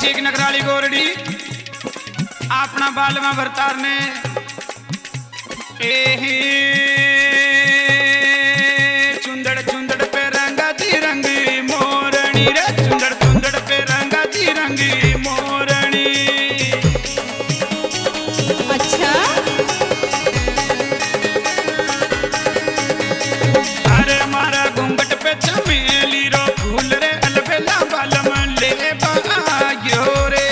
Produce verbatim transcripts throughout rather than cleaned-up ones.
चीक नगराली गोरडी अपना बालवा भरतार ने एही चुंदड़ चुंदड़ पे रंगा तिरंगी मोरनी रे चुंदड़ चुंदड़ पे रंगा तिरंगी मोरनी। अच्छा अरे मारा घूंघट पे चमेली रो फूल रे अलबेला बालम ले बाग्यो रे।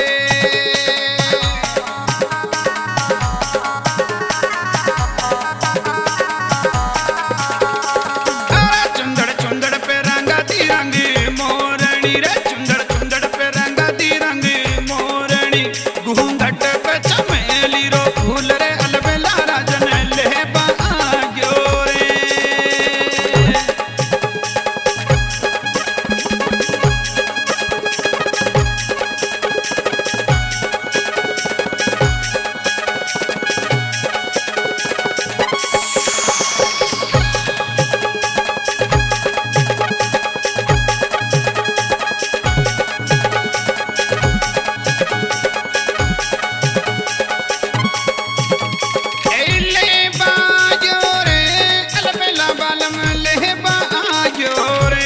अरे चुंदड़ चुंदड़ पे रंगा तिरंगी मोरनी रे चुंदड़ चुंदड़ पे रंगा तिरंगी मोरनी। घूंघट पे चमेली रो फूल रे अलबेला राजन ले बाग्यो रे। एले बाग्यो रे अलबेला बालम ले बाग्यो रे।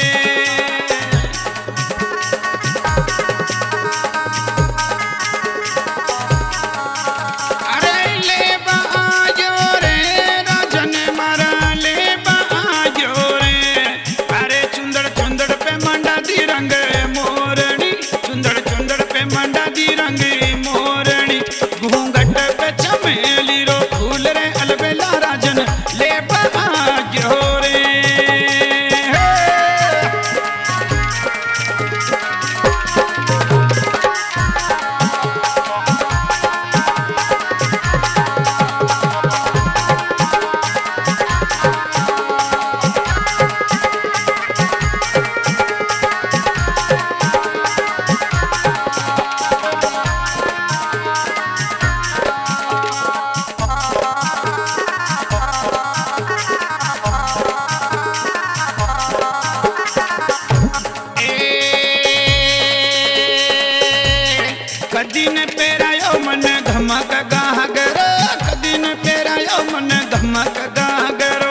अरे ले बाग्यो रे राजन मारा ले बाग्यो रे। अरे चुंदड़ चुंदड़ पे मंडा दी रंग मोरनी चुंदड़ चुंदड़ पे मंडा दी रंग मोरनी। घूंघट पे चमेली रो फूल रे अलबेला राजन ले बाग्यो रे। कदी न पेरायो मन धमक गागरो कदी न पेरायो मन धमक गागरो।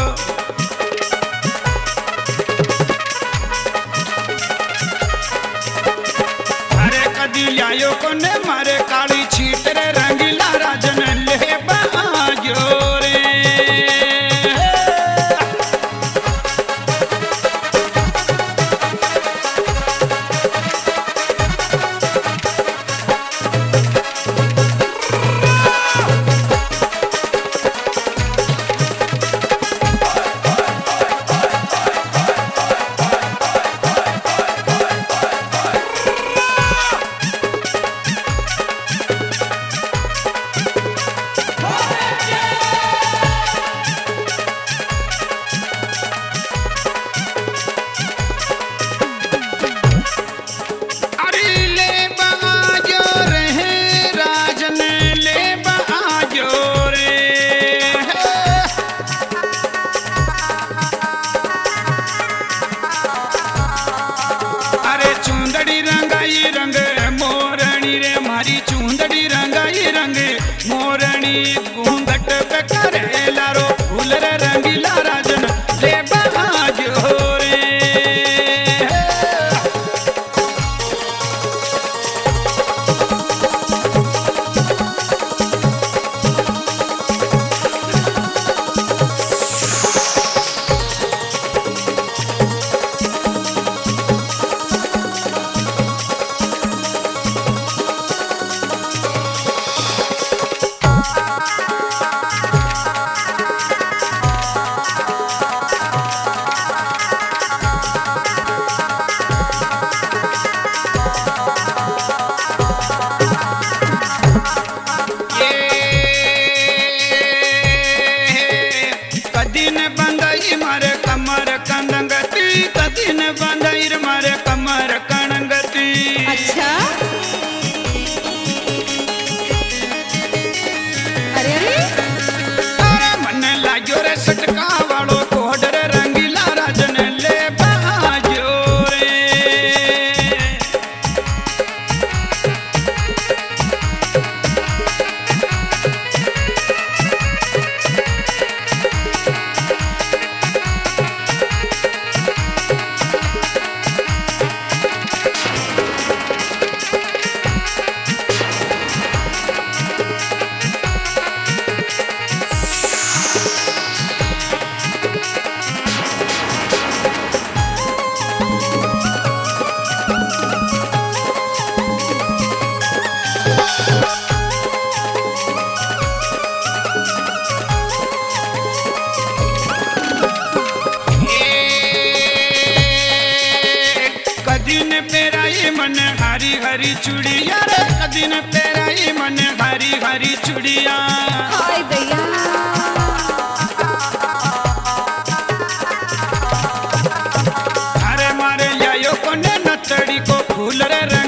अरे कदी आयो कोने मारे काली छीट रे रंगीला राजन ले बाग्यो रे। कदी ने पेराई मन हरी हरी चूड़िया रे, कदी ने पेराई मन हरी हरी चूड़िया। हाय दैया अरे मारे लियायो कोने नतड़ी को फूल रे